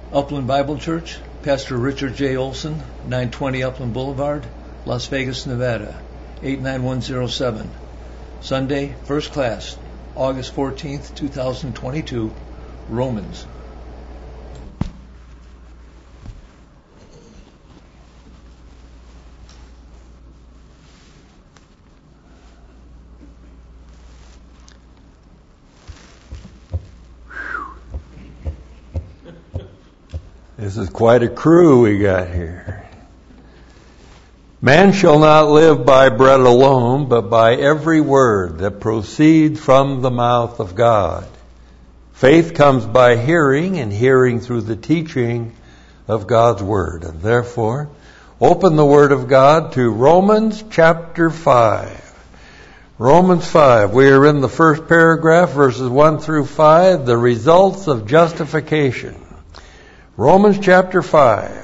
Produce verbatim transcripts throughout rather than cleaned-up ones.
Upland Bible Church, Pastor Richard J. Olson, nine twenty Upland Boulevard, Las Vegas, Nevada, eight nine one zero seven. Sunday, first class, August fourteenth, two thousand twenty-two, Romans. This is quite a crew we got here. Man shall not live by bread alone, but by every word that proceeds from the mouth of God. Faith comes by hearing, and hearing through the teaching of God's word. And therefore, open the word of God to Romans chapter five. Romans five. We are in the first paragraph, verses one through five, the results of justification. Romans chapter five.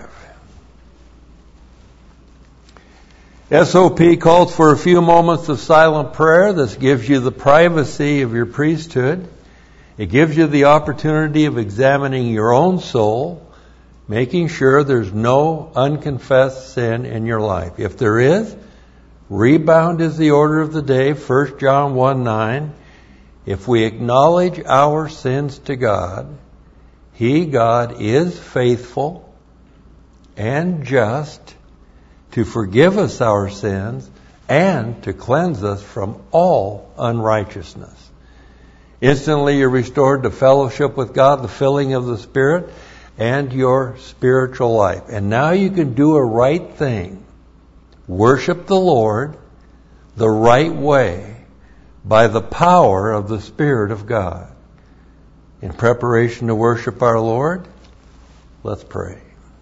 S O P calls for a few moments of silent prayer. This gives you the privacy of your priesthood. It gives you the opportunity of examining your own soul, making sure there's no unconfessed sin in your life. If there is, rebound is the order of the day, First John one nine. If we acknowledge our sins to God, He, God, is faithful and just to forgive us our sins and to cleanse us from all unrighteousness. Instantly you're restored to fellowship with God, the filling of the Spirit, and your spiritual life. And now you can do a right thing. Worship the Lord the right way by the power of the Spirit of God. In preparation to worship our Lord, let's pray.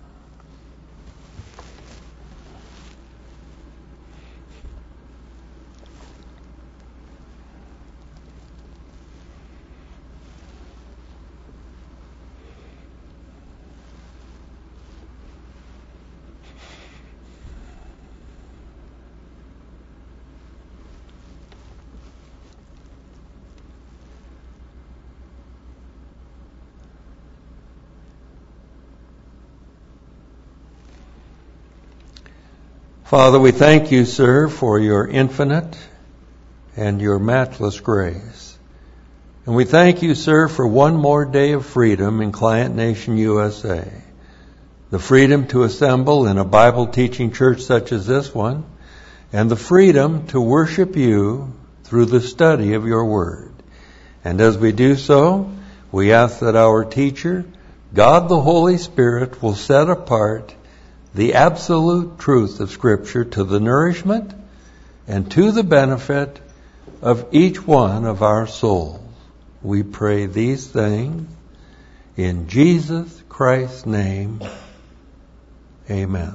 Father, we thank you, sir, for your infinite and your matchless grace. And we thank you, sir, for one more day of freedom in Client Nation U S A. The freedom to assemble in a Bible-teaching church such as this one, and the freedom to worship you through the study of your word. And as we do so, we ask that our teacher, God the Holy Spirit, will set apart the absolute truth of Scripture to the nourishment and to the benefit of each one of our souls. We pray these things in Jesus Christ's name. Amen.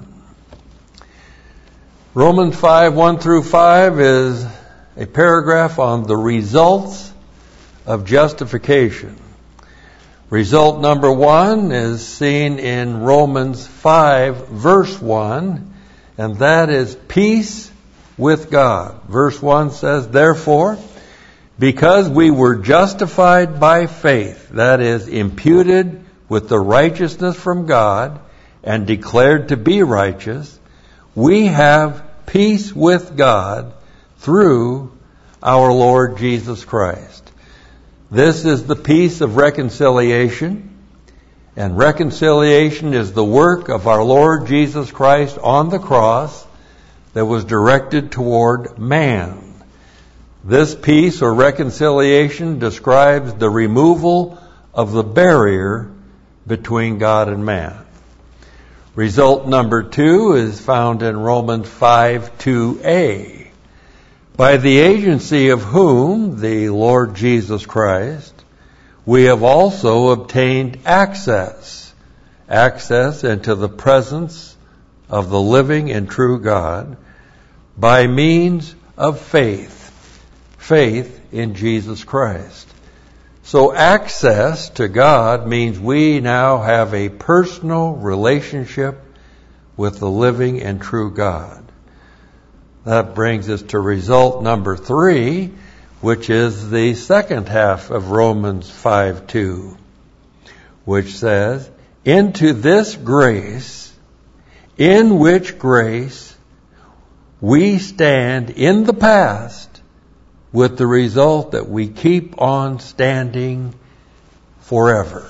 Romans five, one through five is a paragraph on the results of justification. Result number one is seen in Romans five, verse one, and that is peace with God. Verse one says, therefore, because we were justified by faith, that is, imputed with the righteousness from God and declared to be righteous, we have peace with God through our Lord Jesus Christ. This is the peace of reconciliation, and reconciliation is the work of our Lord Jesus Christ on the cross that was directed toward man. This peace or reconciliation describes the removal of the barrier between God and man. Result number two is found in Romans five, two a. By the agency of whom, the Lord Jesus Christ, we have also obtained access, access into the presence of the living and true God by means of faith, faith in Jesus Christ. So access to God means we now have a personal relationship with the living and true God. That brings us to result number three, which is the second half of Romans five two, which says, into this grace, in which grace we stand in the past, with the result that we keep on standing forever.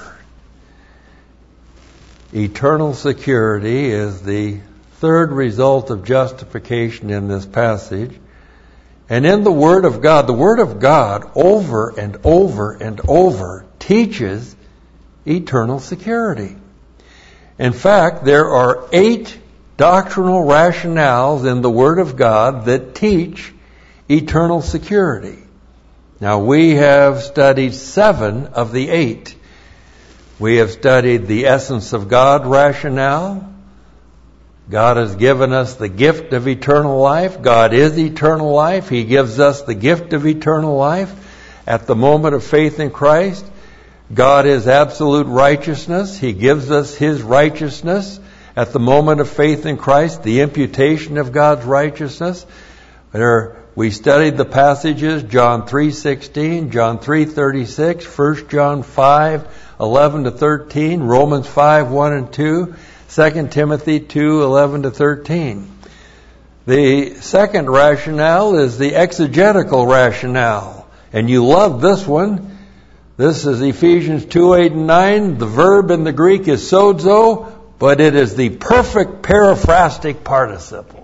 Eternal security is the third result of justification in this passage. And in the Word of God, the Word of God over and over and over teaches eternal security. In fact, there are eight doctrinal rationales in the Word of God that teach eternal security. Now, we have studied seven of the eight. We have studied the essence of God rationale. God has given us the gift of eternal life. God is eternal life. He gives us the gift of eternal life at the moment of faith in Christ. God is absolute righteousness. He gives us His righteousness at the moment of faith in Christ, the imputation of God's righteousness. There, we studied the passages, John three sixteen, John three thirty-six, First John five eleven to thirteen, Romans five one and two, Second Timothy two eleven to thirteen. The second rationale is the exegetical rationale. And you love this one. This is Ephesians two eight and nine. The verb in the Greek is sozo, but it is the perfect periphrastic participle.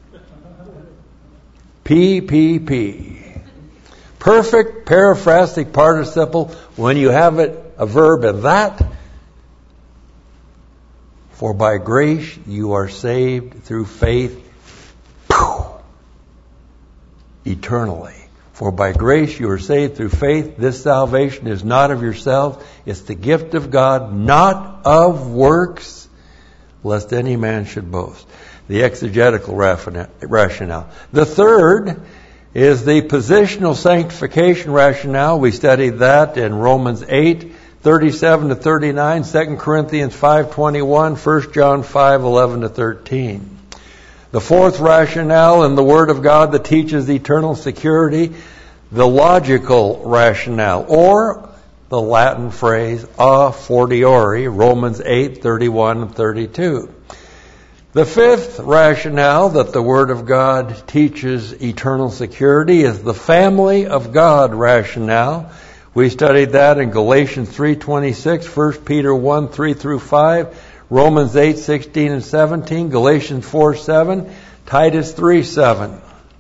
P P P. Perfect periphrastic participle when you have it, a verb in that. For by grace you are saved through faith, eternally. For by grace you are saved through faith. This salvation is not of yourselves. It's the gift of God, not of works, lest any man should boast. The exegetical rationale. The third is the positional sanctification rationale. We studied that in Romans eight thirty-seven to thirty-nine, Second Corinthians five twenty-one, First John five eleven to thirteen. The fourth rationale in the Word of God that teaches eternal security, the logical rationale, or the Latin phrase a fortiori, Romans eight thirty-one and thirty-two. The fifth rationale that the Word of God teaches eternal security is the family of God rationale. We studied that in Galatians three twenty-six, First Peter one three through five, Romans eight sixteen and seventeen, Galatians four seven, Titus three seven.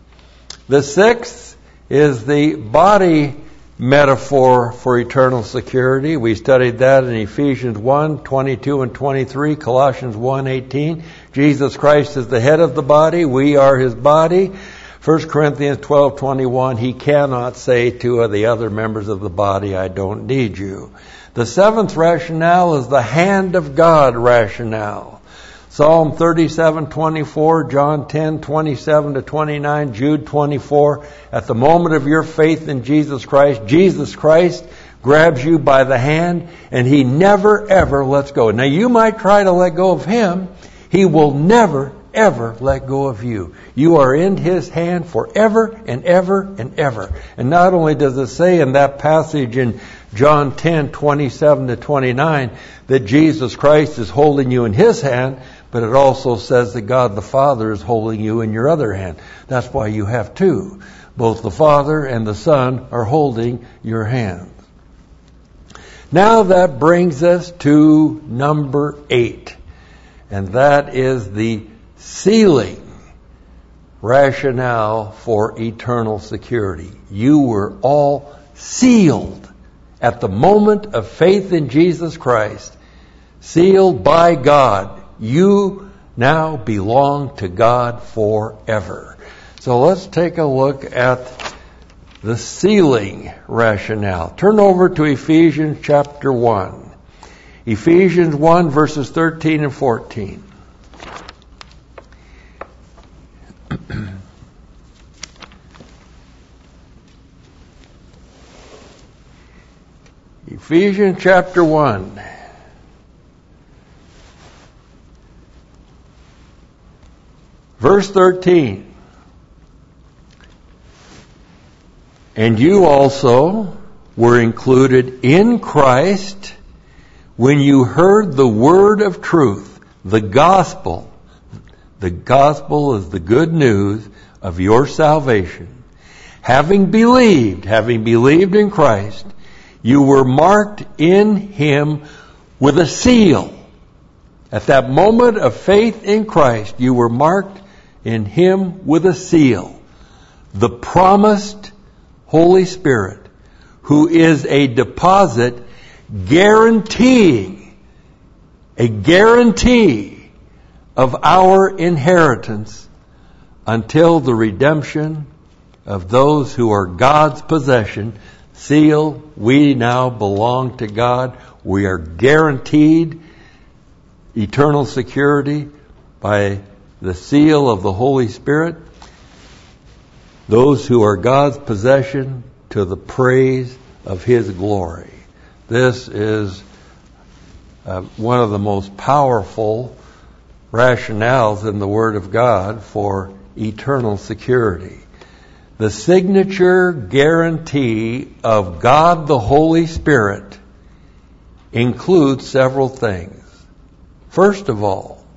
The sixth is the body metaphor for eternal security. We studied that in Ephesians one twenty-two and twenty-three, Colossians one eighteen. Jesus Christ is the head of the body. We are His body. First Corinthians twelve twenty-one, He cannot say to the other members of the body, I don't need you. The seventh rationale is the hand of God rationale. Psalm thirty-seven twenty-four, John ten twenty-seven to twenty-nine, Jude twenty-four. At the moment of your faith in Jesus Christ, Jesus Christ grabs you by the hand and He never ever lets go. Now you might try to let go of Him. He will never ever let go of you. You are in His hand forever and ever and ever. And not only does it say in that passage in John ten twenty-seven to twenty-nine that Jesus Christ is holding you in His hand, but it also says that God the Father is holding you in your other hand. That's why you have two. Both the Father and the Son are holding your hand. Now that brings us to number eight. And that is the sealing rationale for eternal security. You were all sealed at the moment of faith in Jesus Christ. Sealed by God. You now belong to God forever. So let's take a look at the sealing rationale. Turn over to Ephesians chapter one. Ephesians one verses thirteen and fourteen. Ephesians chapter one. Verse thirteen. And you also were included in Christ when you heard the word of truth, the gospel. The gospel is the good news of your salvation. Having believed, having believed in Christ, you were marked in Him with a seal. At that moment of faith in Christ, you were marked in Him with a seal. The promised Holy Spirit, who is a deposit guaranteeing, a guarantee of our inheritance until the redemption of those who are God's possession. Seal, we now belong to God. We are guaranteed eternal security by the seal of the Holy Spirit. Those who are God's possession, to the praise of His glory. This is uh, one of the most powerful rationales in the Word of God for eternal security. The signature guarantee of God the Holy Spirit includes several things. First of all,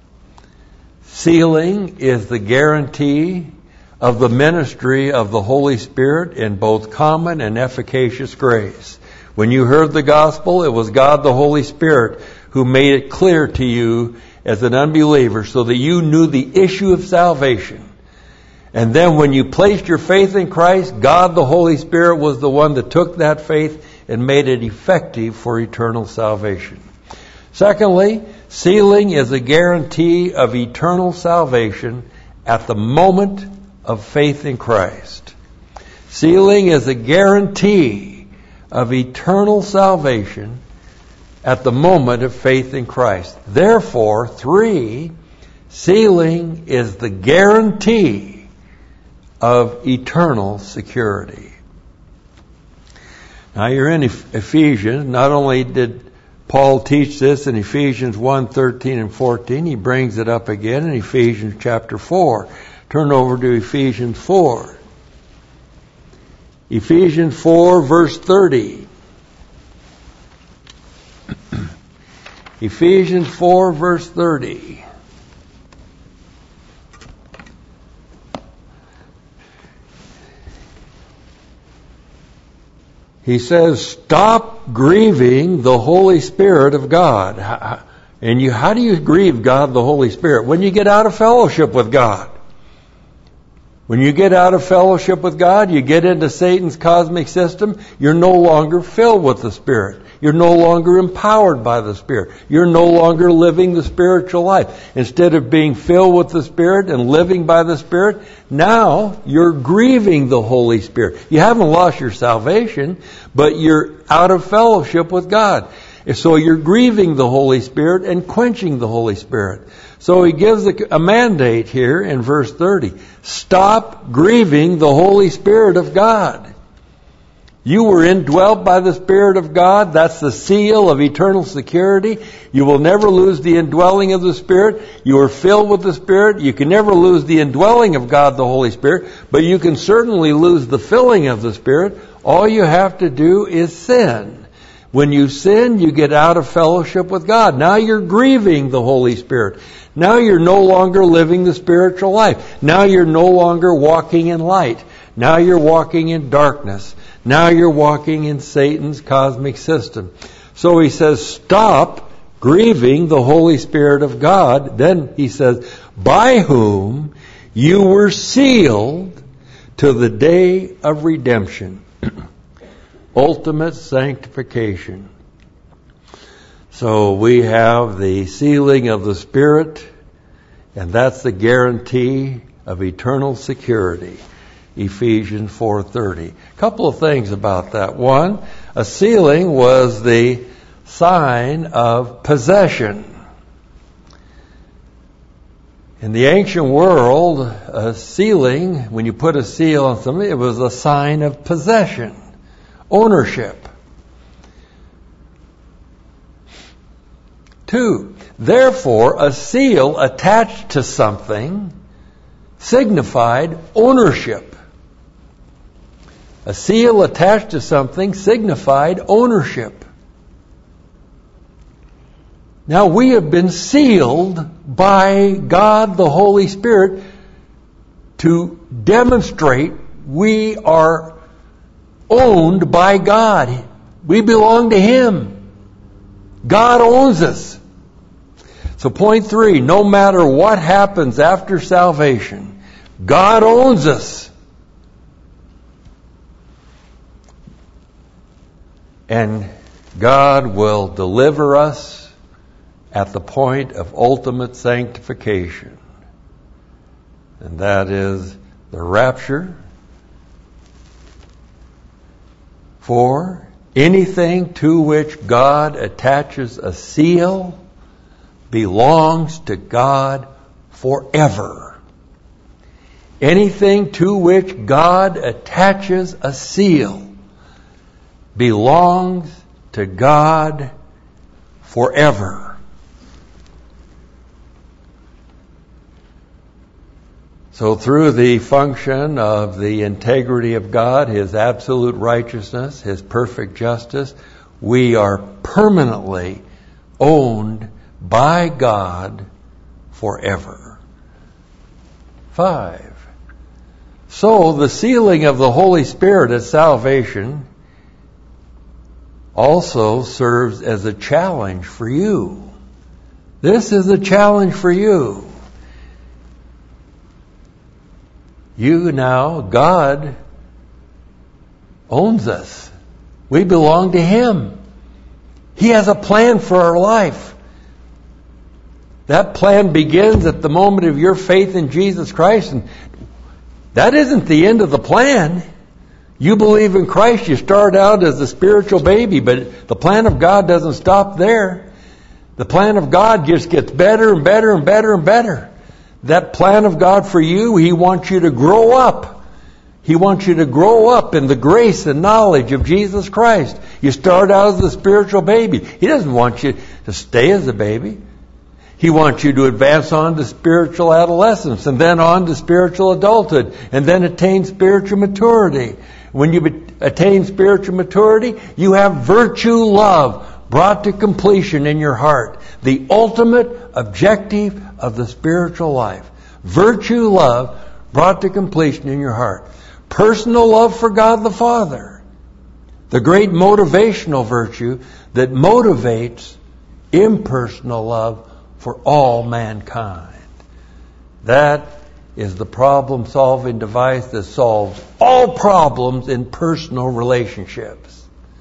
sealing is the guarantee of the ministry of the Holy Spirit in both common and efficacious grace. When you heard the gospel, it was God the Holy Spirit who made it clear to you as an unbeliever so that you knew the issue of salvation. And then when you placed your faith in Christ, God the Holy Spirit was the one that took that faith and made it effective for eternal salvation. Secondly, sealing is a guarantee of eternal salvation at the moment of faith in Christ. Sealing is a guarantee of eternal salvation at the moment of faith in Christ. Therefore, three, sealing is the guarantee of eternal security. Now you're in Ephesians. Not only did Paul teach this in Ephesians one, thirteen and fourteen, he brings it up again in Ephesians chapter four. Turn over to Ephesians four. Ephesians four, verse thirty. Ephesians four, verse thirty. He says, stop grieving the Holy Spirit of God. And you, how do you grieve God the Holy Spirit? When you get out of fellowship with God. When you get out of fellowship with God, you get into Satan's cosmic system, you're no longer filled with the Spirit. You're no longer empowered by the Spirit. You're no longer living the spiritual life. Instead of being filled with the Spirit and living by the Spirit, now you're grieving the Holy Spirit. You haven't lost your salvation, but you're out of fellowship with God. So you're grieving the Holy Spirit and quenching the Holy Spirit. So he gives a mandate here in verse thirty. Stop grieving the Holy Spirit of God. You were indwelt by the Spirit of God. That's the seal of eternal security. You will never lose the indwelling of the Spirit. You are filled with the Spirit. You can never lose the indwelling of God the Holy Spirit, but you can certainly lose the filling of the Spirit. All you have to do is sin. When you sin, you get out of fellowship with God. Now you're grieving the Holy Spirit. Now you're no longer living the spiritual life. Now you're no longer walking in light. Now you're walking in darkness. Now you're walking in Satan's cosmic system. So he says, stop grieving the Holy Spirit of God. Then he says, by whom you were sealed to the day of redemption. Ultimate sanctification. So we have the sealing of the Spirit, and that's the guarantee of eternal security. Ephesians four thirty. A couple of things about that. One, a sealing was the sign of possession. In the ancient world, a sealing, when you put a seal on something, it was a sign of possession, ownership. Two, therefore, a seal attached to something signified ownership. A seal attached to something signified ownership. Now we have been sealed by God the Holy Spirit to demonstrate we are owned by God. We belong to Him. God owns us. So point three, no matter what happens after salvation, God owns us. And God will deliver us at the point of ultimate sanctification. And that is the rapture. For anything to which God attaches a seal belongs to God forever. Anything to which God attaches a seal belongs to God forever. So through the function of the integrity of God, His absolute righteousness, His perfect justice, we are permanently owned by God forever. Five. So the sealing of the Holy Spirit at salvation also serves as a challenge for you. This is a challenge for you. You now, God owns us. We belong to Him. He has a plan for our life. That plan begins at the moment of your faith in Jesus Christ. And that isn't the end of the plan. You believe in Christ, you start out as a spiritual baby, but the plan of God doesn't stop there. The plan of God just gets better and better and better and better. That plan of God for you, He wants you to grow up. He wants you to grow up in the grace and knowledge of Jesus Christ. You start out as a spiritual baby. He doesn't want you to stay as a baby. He wants you to advance on to spiritual adolescence and then on to spiritual adulthood and then attain spiritual maturity. When you attain spiritual maturity, you have virtue love brought to completion in your heart. The ultimate objective of the spiritual life. Virtue love brought to completion in your heart. Personal love for God the Father. The great motivational virtue that motivates impersonal love for all mankind. That is the problem-solving device that solves all problems in personal relationships.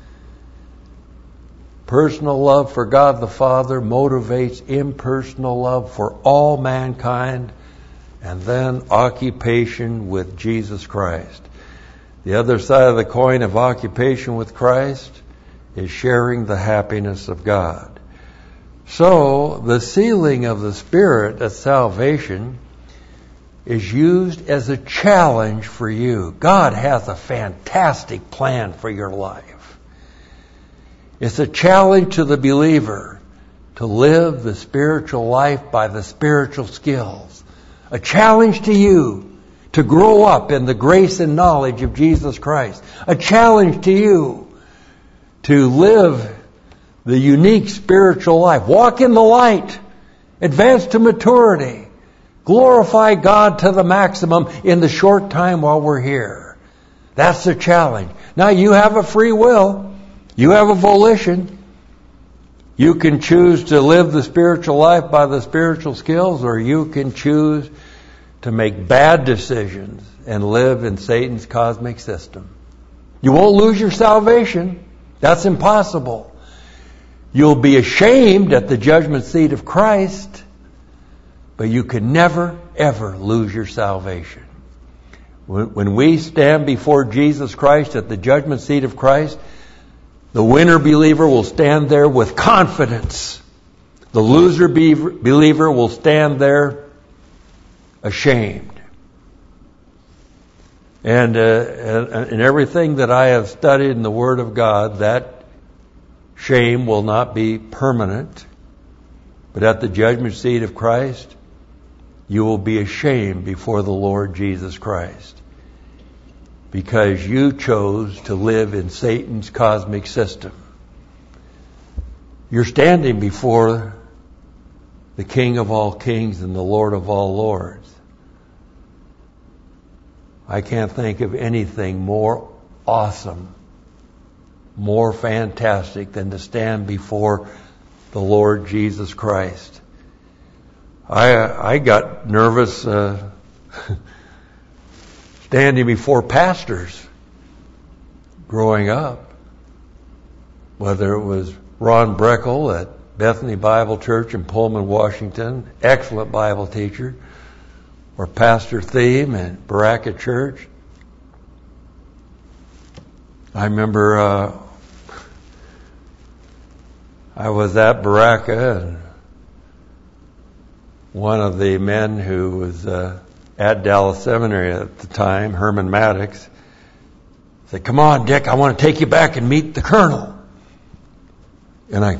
Personal love for God the Father motivates impersonal love for all mankind, and then occupation with Jesus Christ. The other side of the coin of occupation with Christ is sharing the happiness of God. So, the sealing of the Spirit at salvation is used as a challenge for you. God has a fantastic plan for your life. It's a challenge to the believer to live the spiritual life by the spiritual skills. A challenge to you to grow up in the grace and knowledge of Jesus Christ. A challenge to you to live the unique spiritual life. Walk in the light. Advance to maturity. Glorify God to the maximum in the short time while we're here. That's the challenge. Now you have a free will. You have a volition. You can choose to live the spiritual life by the spiritual skills, or you can choose to make bad decisions and live in Satan's cosmic system. You won't lose your salvation. That's impossible. You'll be ashamed at the judgment seat of Christ, but you can never, ever lose your salvation. When we stand before Jesus Christ at the judgment seat of Christ, the winner believer will stand there with confidence. The loser believer will stand there ashamed. And uh, in everything that I have studied in the Word of God, that shame will not be permanent. But at the judgment seat of Christ, you will be ashamed before the Lord Jesus Christ, because you chose to live in Satan's cosmic system. You're standing before the King of all kings and the Lord of all lords. I can't think of anything more awesome, more fantastic than to stand before the Lord Jesus Christ. I I got nervous uh, standing before pastors growing up, whether it was Ron Breckel at Bethany Bible Church in Pullman, Washington, excellent Bible teacher, or Pastor Thiem at Baraka Church. I remember uh, I was at Baraka, and one of the men who was uh, at Dallas Seminary at the time, Herman Maddox, said, "Come on, Dick, I want to take you back and meet the colonel." And I,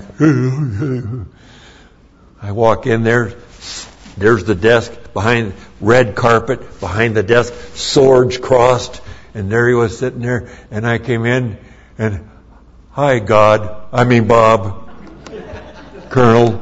I walk in there, there's the desk behind, red carpet, behind the desk, swords crossed, and there he was sitting there, and I came in, and, "Hi, God, I mean Bob, Colonel."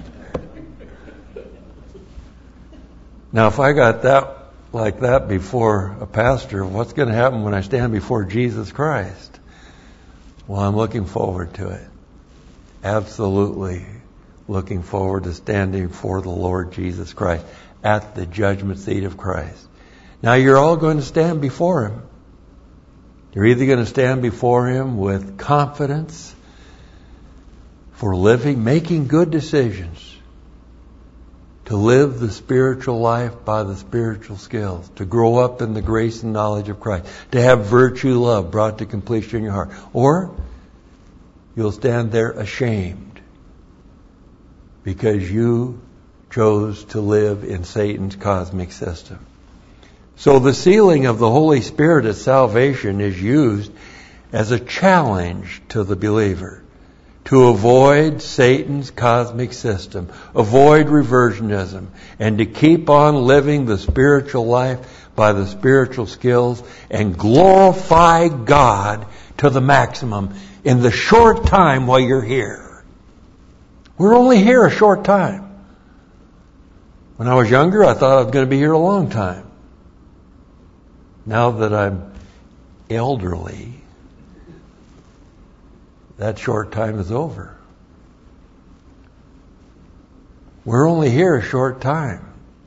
Now, if I got that like that before a pastor, what's going to happen when I stand before Jesus Christ? Well, I'm looking forward to it. Absolutely looking forward to standing before the Lord Jesus Christ at the judgment seat of Christ. Now, you're all going to stand before Him. You're either going to stand before Him with confidence for living, making good decisions, to live the spiritual life by the spiritual skills, to grow up in the grace and knowledge of Christ, to have virtue, love brought to completion in your heart. Or you'll stand there ashamed because you chose to live in Satan's cosmic system. So the sealing of the Holy Spirit at salvation is used as a challenge to the believer to avoid Satan's cosmic system, avoid reversionism, and to keep on living the spiritual life by the spiritual skills and glorify God to the maximum in the short time while you're here. We're only here a short time. When I was younger, I thought I was going to be here a long time. Now that I'm elderly, that short time is over. We're only here a short time.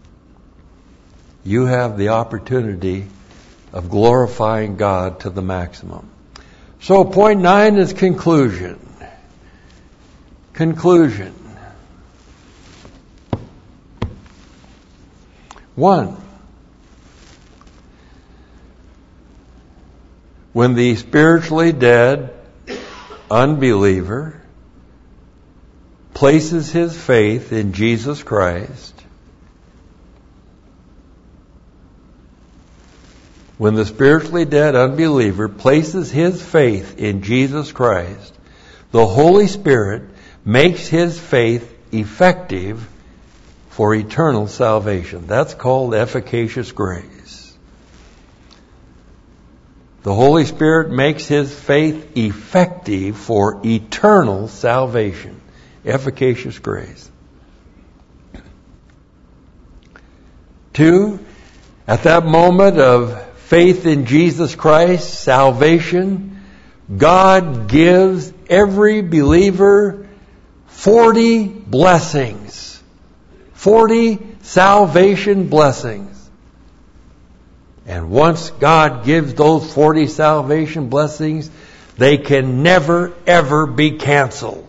You have the opportunity of glorifying God to the maximum. So point nine is conclusion. Conclusion. One, when the spiritually dead unbeliever places his faith in Jesus Christ, when the spiritually dead unbeliever places his faith in Jesus Christ, the Holy Spirit makes his faith effective for eternal salvation. That's called efficacious grace. The Holy Spirit makes his faith effective for eternal salvation. Efficacious grace. Two, at that moment of faith in Jesus Christ, salvation, God gives every believer forty blessings. forty salvation blessings. And once God gives those forty salvation blessings, they can never, ever be canceled.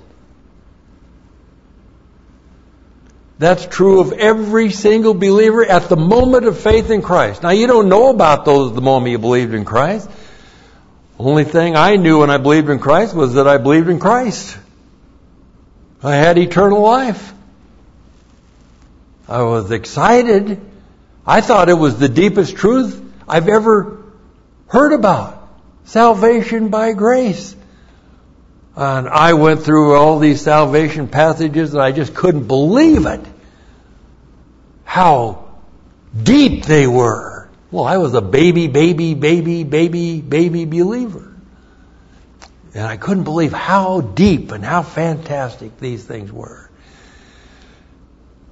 That's true of every single believer at the moment of faith in Christ. Now, you don't know about those at the moment you believed in Christ. Only thing I knew when I believed in Christ was that I believed in Christ. I had eternal life. I was excited. I thought it was the deepest truth I've ever heard about. Salvation by grace. And I went through all these salvation passages and I just couldn't believe it. How deep they were. Well, I was a baby, baby, baby, baby, baby believer. And I couldn't believe how deep and how fantastic these things were.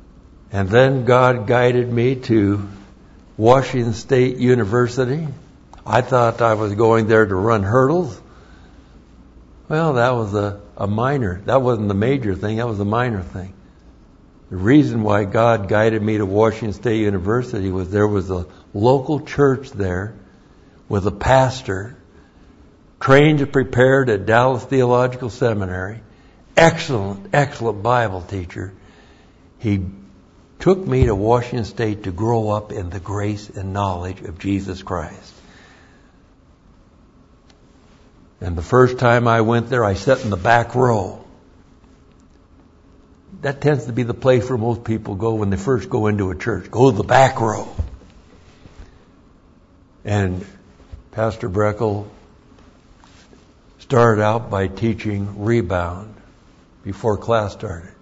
And then God guided me to Washington State University. I thought I was going there to run hurdles. Well, that was a, a minor. That wasn't the major thing. That was a minor thing. The reason why God guided me to Washington State University was there was a local church there with a pastor trained and prepared at Dallas Theological Seminary. Excellent, excellent Bible teacher. He took me to Washington State to grow up in the grace and knowledge of Jesus Christ. And the first time I went there, I sat in the back row. That tends to be the place where most people go when they first go into a church. Go to the back row. And Pastor Breckel started out by teaching rebound before class started.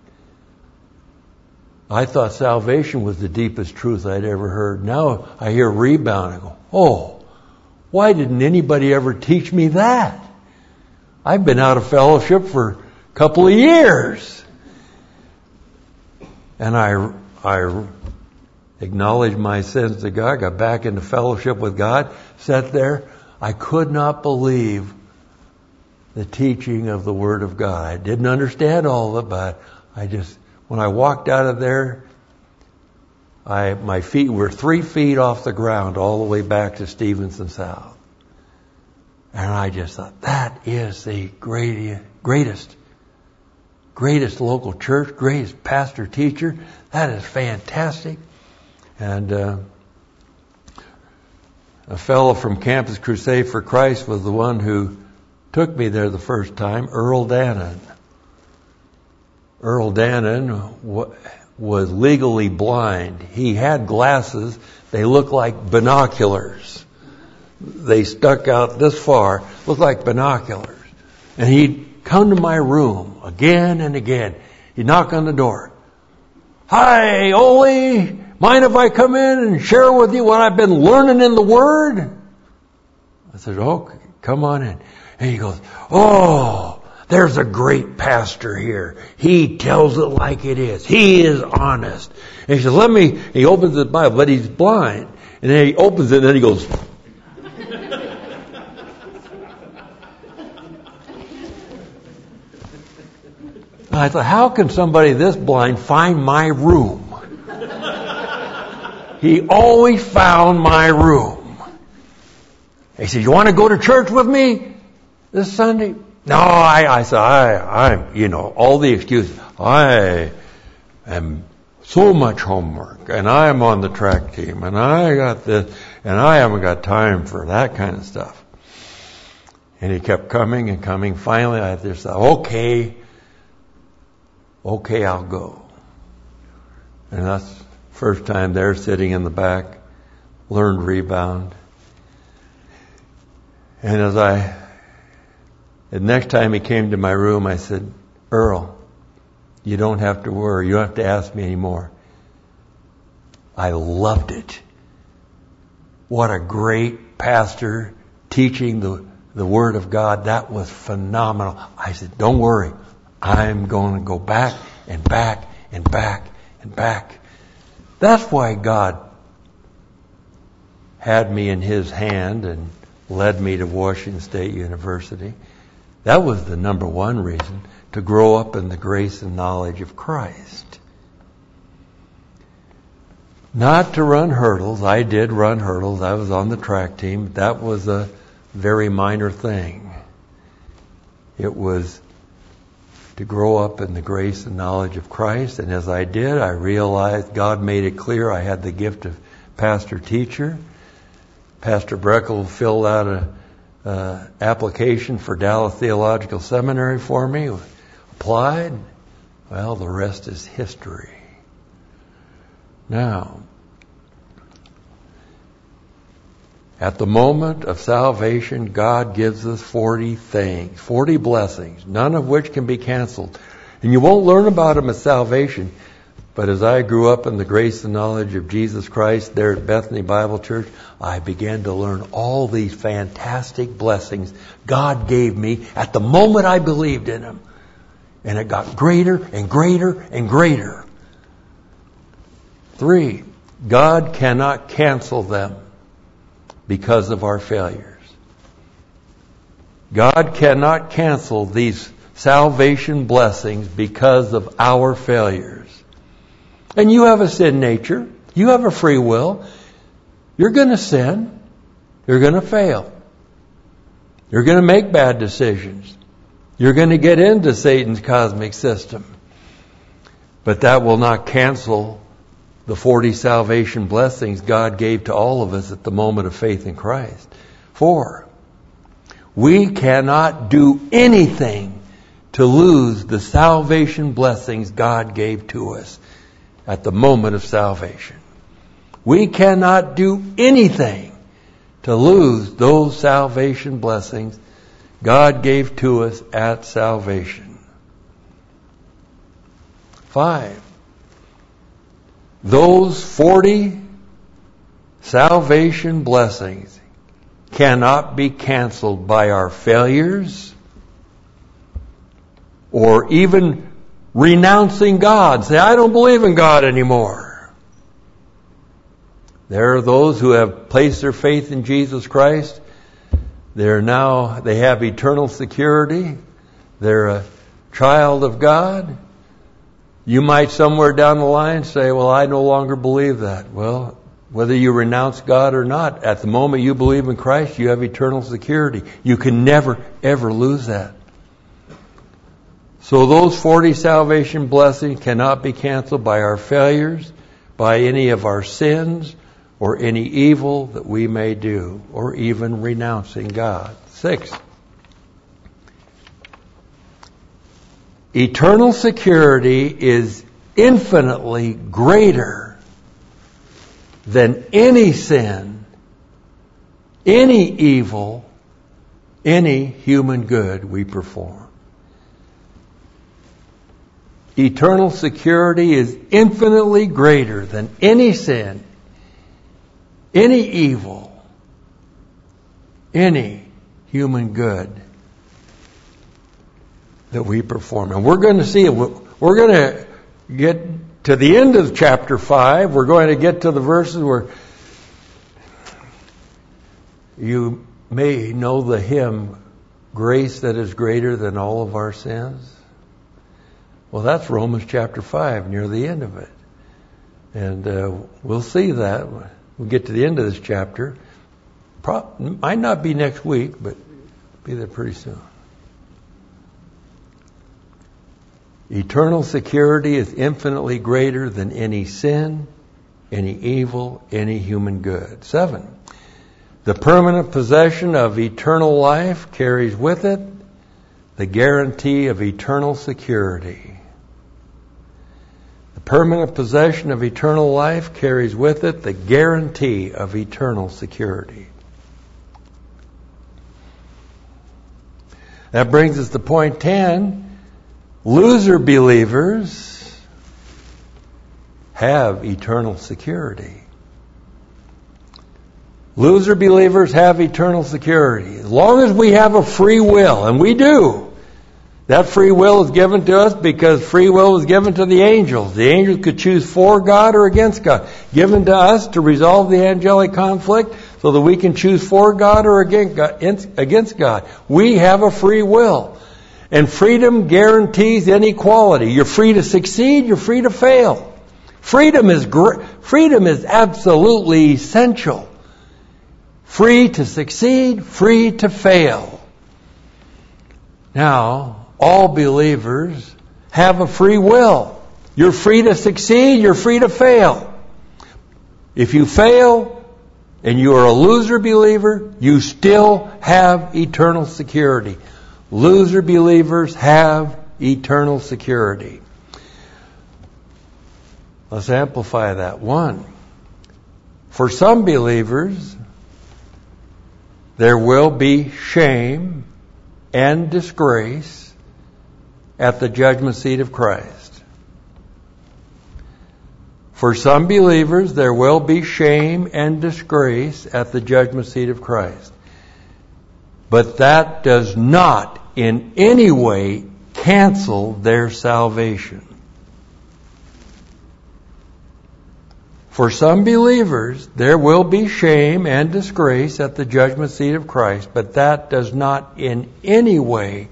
I thought salvation was the deepest truth I'd ever heard. Now I hear rebound. I go, oh, why didn't anybody ever teach me that? I've been out of fellowship for a couple of years. And I, I acknowledged my sins to God, got back into fellowship with God, sat there. I could not believe the teaching of the Word of God. I didn't understand all of it, but I just, when I walked out of there, I, my feet were three feet off the ground all the way back to Stevenson South. And I just thought, that is the great, greatest, greatest local church, greatest pastor teacher. That is fantastic. And uh, a fellow from Campus Crusade for Christ was the one who took me there the first time, Earl Dannon. Earl Dannon was legally blind. He had glasses. They looked like binoculars. They stuck out this far, looked like binoculars. And he'd come to my room again and again. He'd knock on the door. Hi, Ole, mind if I come in and share with you what I've been learning in the Word? I said, oh, come on in. And he goes, oh, there's a great pastor here. He tells it like it is. He is honest. And he says, let me, he opens the Bible, but he's blind. And then he opens it and then he goes, I thought, how can somebody this blind find my room? He always found my room. He said, you want to go to church with me this Sunday? No, I, I said, I, I'm, you know, all the excuses. I am so much homework, and I'm on the track team, and I got this, and I haven't got time for that kind of stuff. And he kept coming and coming. Finally, I just thought, okay, okay, I'll go. And that's the first time there, sitting in the back, learned rebound. And as I, the next time he came to my room, I said, Earl, you don't have to worry. You don't have to ask me anymore. I loved it. What a great pastor teaching the, the Word of God. That was phenomenal. I said, don't worry. I'm going to go back and back and back and back. That's why God had me in His hand and led me to Washington State University. That was the number one reason, to grow up in the grace and knowledge of Christ. Not to run hurdles. I did run hurdles. I was on the track team. That was a very minor thing. It was to grow up in the grace and knowledge of Christ. And as I did, I realized God made it clear I had the gift of pastor-teacher. Pastor Breckel filled out a uh, application for Dallas Theological Seminary for me. Applied. Well, the rest is history. Now, at the moment of salvation, God gives us forty things, forty blessings, none of which can be canceled. And you won't learn about them at salvation. But as I grew up in the grace and knowledge of Jesus Christ there at Bethany Bible Church, I began to learn all these fantastic blessings God gave me at the moment I believed in Him. And it got greater and greater and greater. Three, God cannot cancel them because of our failures. God cannot cancel these salvation blessings because of our failures. And you have a sin nature. You have a free will. You're going to sin. You're going to fail. You're going to make bad decisions. You're going to get into Satan's cosmic system. But that will not cancel the forty salvation blessings God gave to all of us at the moment of faith in Christ. Four, we cannot do anything to lose the salvation blessings God gave to us at the moment of salvation. We cannot do anything to lose those salvation blessings God gave to us at salvation. Five, those forty salvation blessings cannot be canceled by our failures or even renouncing God. Say, I don't believe in God anymore. There are those who have placed their faith in Jesus Christ. They're now, they have eternal security. They're a child of God. You might somewhere down the line say, well, I no longer believe that. Well, whether you renounce God or not, at the moment you believe in Christ, you have eternal security. You can never, ever lose that. So those forty salvation blessings cannot be canceled by our failures, by any of our sins, or any evil that we may do, or even renouncing God. Six, eternal security is infinitely greater than any sin, any evil, any human good we perform. Eternal security is infinitely greater than any sin, any evil, any human good that we perform. And we're going to see it. We're going to get to the end of chapter five. We're going to get to the verses where you may know the hymn, Grace That Is Greater Than All of Our Sins. Well, that's Romans chapter five, near the end of it. And uh, we'll see that. We'll get to the end of this chapter. Pro- might not be next week, but be there pretty soon. Eternal security is infinitely greater than any sin, any evil, any human good. Seven, the permanent possession of eternal life carries with it the guarantee of eternal security. The permanent possession of eternal life carries with it the guarantee of eternal security. That brings us to point ten. Loser believers have eternal security. Loser believers have eternal security. As long as we have a free will, and we do. That free will is given to us because free will was given to the angels. The angels could choose for God or against God. Given to us to resolve the angelic conflict so that we can choose for God or against God. We have a free will. And freedom guarantees inequality. You're free to succeed, you're free to fail. Freedom is gr- freedom is absolutely essential. Free to succeed, free to fail. Now, all believers have a free will. You're free to succeed, you're free to fail. If you fail and you are a loser believer, you still have eternal security. Loser believers have eternal security. Let's amplify that. One, for some believers, there will be shame and disgrace at the judgment seat of Christ. For some believers, there will be shame and disgrace at the judgment seat of Christ. But that does not in any way cancel their salvation. For some believers, there will be shame and disgrace at the judgment seat of Christ, but that does not in any way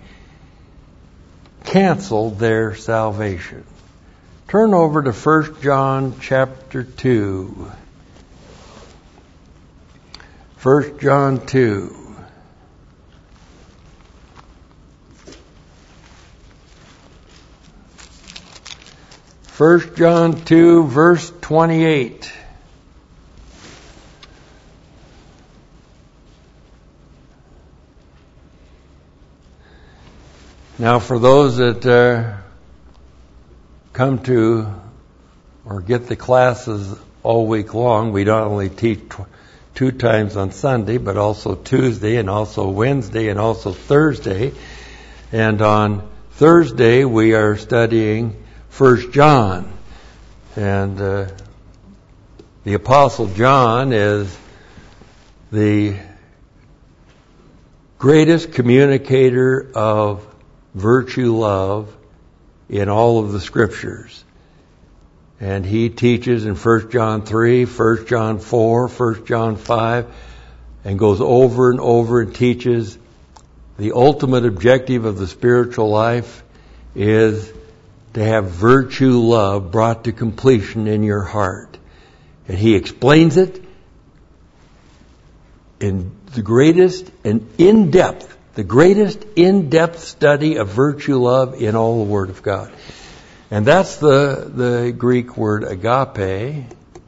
cancel their salvation. Turn over to First John chapter two. First John two. First John two, verse twenty-eight. Now, for those that uh, come to or get the classes all week long, we not only teach tw- two times on Sunday, but also Tuesday and also Wednesday and also Thursday. And on Thursday, we are studying First John. And uh, the Apostle John is the greatest communicator of virtue love in all of the Scriptures. And he teaches in First John three, First John four, First John five, and goes over and over and teaches the ultimate objective of the spiritual life is to have virtue love brought to completion in your heart. And he explains it in the greatest and in-depth, the greatest in-depth study of virtue love in all the Word of God. And that's the, the Greek word agape,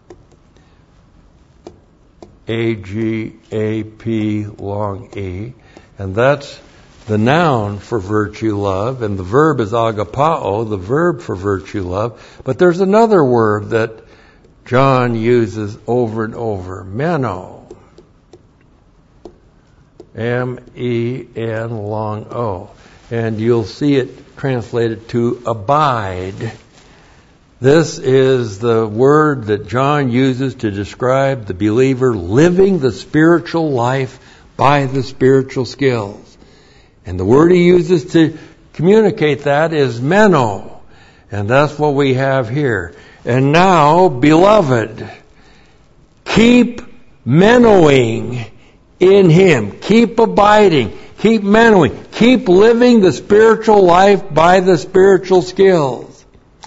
A G A P long E, and that's the noun for virtue love, and the verb is agapao, the verb for virtue love. But there's another word that John uses over and over, meno. M E N long O. And you'll see it translated to abide. This is the word that John uses to describe the believer living the spiritual life by the spiritual skills. And the word he uses to communicate that is meno. And that's what we have here. And now, beloved, keep menoing in Him. Keep abiding. Keep menoing. Keep living the spiritual life by the spiritual skills.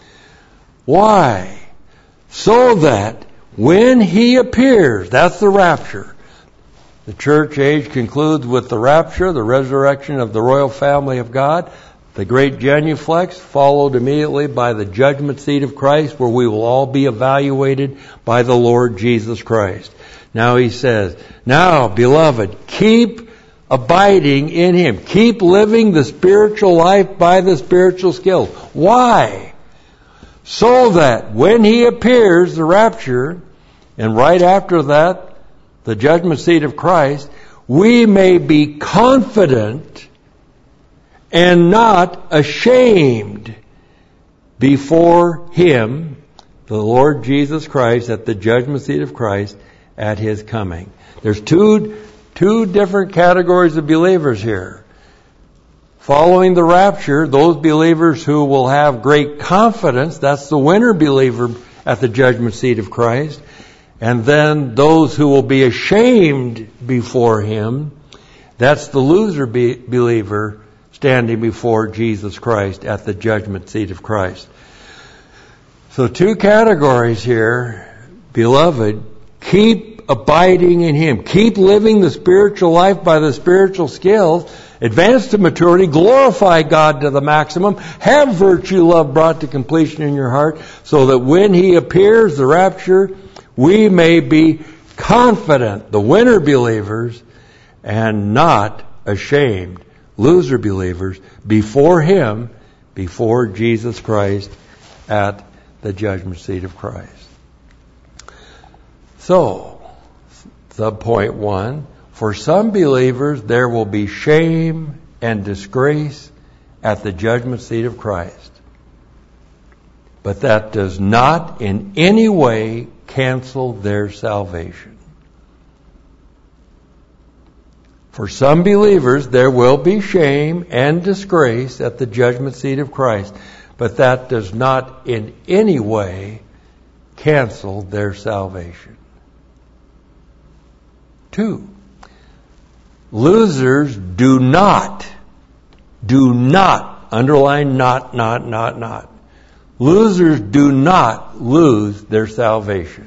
Why? So that when He appears, that's the rapture. The church age concludes with the rapture, the resurrection of the royal family of God, the great genuflex, followed immediately by the judgment seat of Christ, where we will all be evaluated by the Lord Jesus Christ. Now he says, now, beloved, keep abiding in Him. Keep living the spiritual life by the spiritual skills. Why? So that when He appears, the rapture, and right after that, the judgment seat of Christ, we may be confident and not ashamed before Him, the Lord Jesus Christ, at the judgment seat of Christ at His coming. There's two, two different categories of believers here. Following the rapture, those believers who will have great confidence, that's the winner believer at the judgment seat of Christ. And then those who will be ashamed before Him, that's the loser be- believer standing before Jesus Christ at the judgment seat of Christ. So two categories here. Beloved, keep abiding in Him. Keep living the spiritual life by the spiritual skills. Advance to maturity. Glorify God to the maximum. Have virtue love brought to completion in your heart so that when He appears, the rapture, we may be confident, the winner believers, and not ashamed, loser believers, before Him, before Jesus Christ at the judgment seat of Christ. So, subpoint one, for some believers there will be shame and disgrace at the judgment seat of Christ. But that does not in any way cancel their salvation. For some believers, there will be shame and disgrace at the judgment seat of Christ, but that does not in any way cancel their salvation. Two, losers do not, do not, underline not, not, not, not. Losers do not lose their salvation.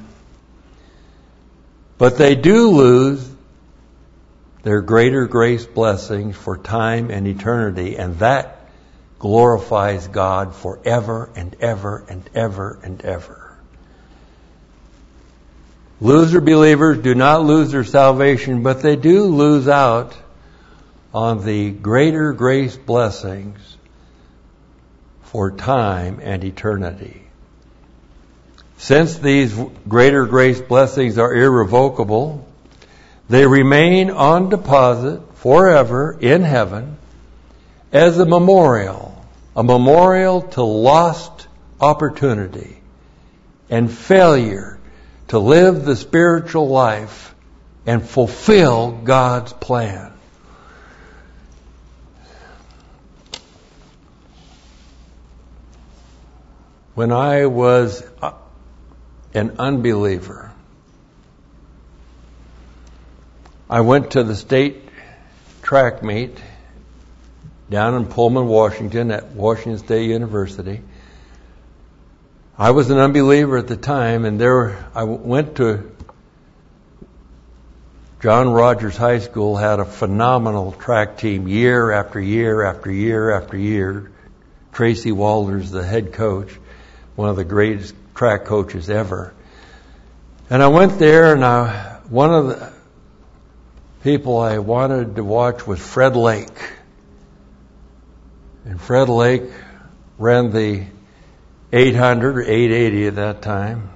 But they do lose their greater grace blessings for time and eternity, and that glorifies God forever and ever and ever and ever. Loser believers do not lose their salvation, but they do lose out on the greater grace blessings for time and eternity. Since these greater grace blessings are irrevocable, they remain on deposit forever in heaven as a memorial, a memorial to lost opportunity and failure to live the spiritual life and fulfill God's plan. When I was an unbeliever, I went to the state track meet down in Pullman, Washington at Washington State University. I was an unbeliever at the time, and there I went to John Rogers High School, had a phenomenal track team year after year after year after year. Tracy Walters, the head coach, one of the greatest track coaches ever. And I went there, and I, one of the people I wanted to watch was Fred Lake. And Fred Lake ran the eight hundred or eight eighty at that time.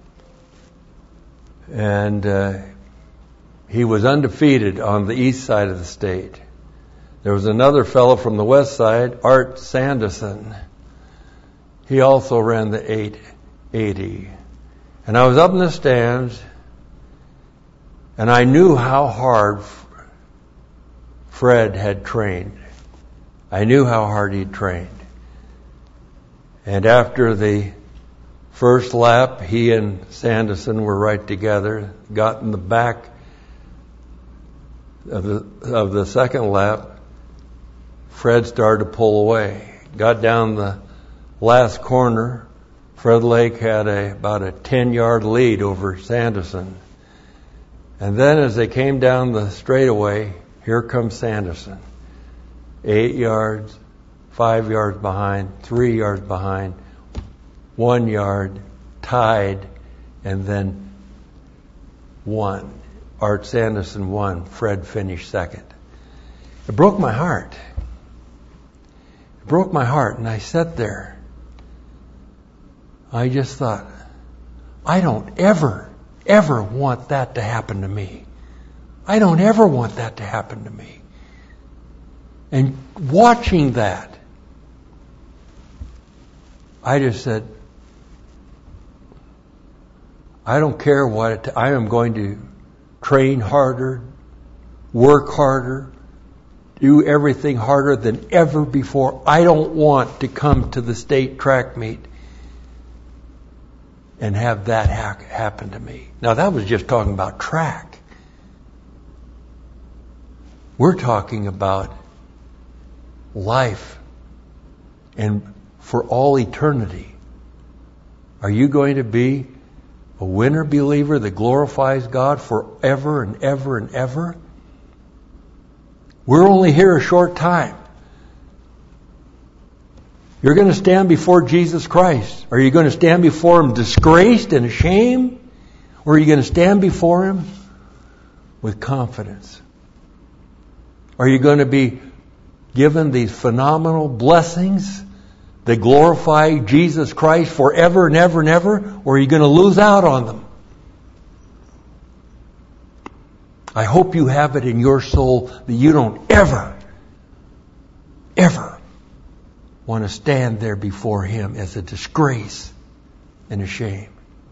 And uh, he was undefeated on the east side of the state. There was another fellow from the west side, Art Sanderson. He also ran the eight eighty. And I was up in the stands, and I knew how hard Fred had trained. I knew how hard he'd trained. And after the first lap, he and Sanderson were right together, got in the back of the, of the second lap. Fred started to pull away. Got down the last corner. Fred Lake had a, about a ten-yard lead over Sanderson. And then as they came down the straightaway, here comes Sanderson. Eight yards, five yards behind, three yards behind, one yard, tied, and then won. Art Sanderson won. Fred finished second. It broke my heart. It broke my heart, and I sat there. I just thought, I don't ever, ever want that to happen to me. I don't ever want that to happen to me. And watching that, I just said, I don't care what it, I am going to train harder, work harder, do everything harder than ever before. I don't want to come to the state track meet and have that ha- happen to me. Now that was just talking about track. We're talking about life and for all eternity. Are you going to be a winner believer that glorifies God forever and ever and ever? We're only here a short time. You're going to stand before Jesus Christ. Are you going to stand before Him disgraced and ashamed? Or are you going to stand before Him with confidence? Are you going to be given these phenomenal blessings that glorify Jesus Christ forever and ever and ever? Or are you going to lose out on them? I hope you have it in your soul that you don't ever, ever want to stand there before Him as a disgrace and a shame.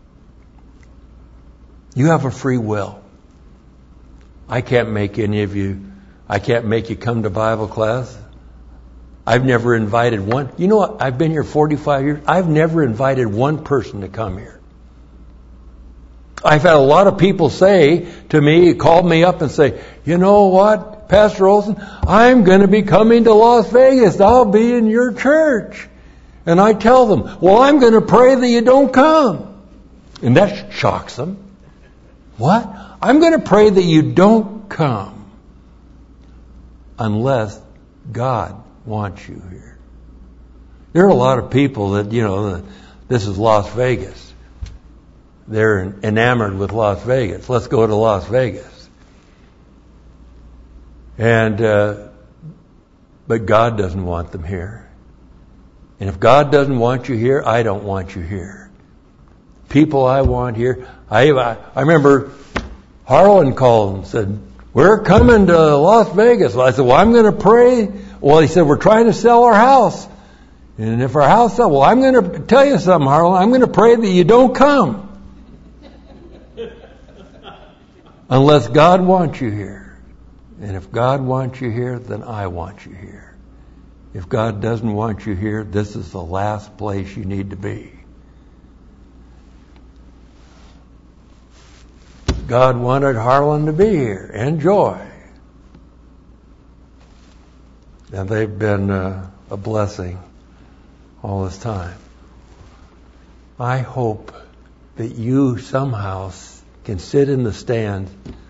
You have a free will. I can't make any of you, I can't make you come to Bible class. I've never invited one. You know what? I've been here forty-five years. I've never invited one person to come here. I've had a lot of people say to me, call me up and say, you know what, Pastor Olson, I'm going to be coming to Las Vegas. I'll be in your church. And I tell them, well, I'm going to pray that you don't come. And that shocks them. What? I'm going to pray that you don't come unless God wants you here. There are a lot of people that, you know, this is Las Vegas. They're enamored with Las Vegas. Let's go to Las Vegas. And, uh, but God doesn't want them here. And if God doesn't want you here, I don't want you here. People I want here, I, I, I remember Harlan called and said, we're coming to Las Vegas. Well, I said, well, I'm going to pray. Well, he said, we're trying to sell our house. And if our house sells, well, I'm going to tell you something, Harlan. I'm going to pray that you don't come. Unless God wants you here. And if God wants you here, then I want you here. If God doesn't want you here, this is the last place you need to be. God wanted Harlan to be here. And Joy. And they've been uh, a blessing all this time. I hope that you somehow can sit in the stands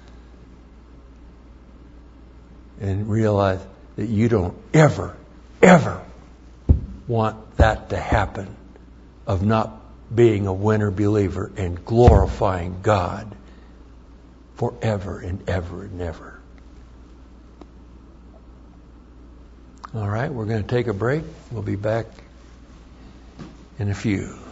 and realize that you don't ever, ever want that to happen, of not being a winner believer and glorifying God forever and ever and ever. All right, we're going to take a break. We'll be back in a few.